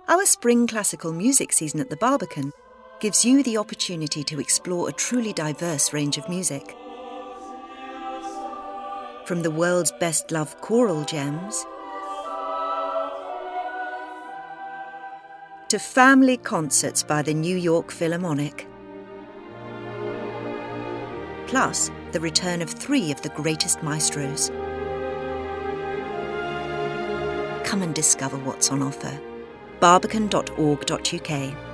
Our spring classical music season at the Barbican gives you the opportunity to explore a truly diverse range of music. From the world's best-loved choral gems to family concerts by the New York Philharmonic. Plus, the return of 3 of the greatest maestros. Come and discover what's on offer. barbican.org.uk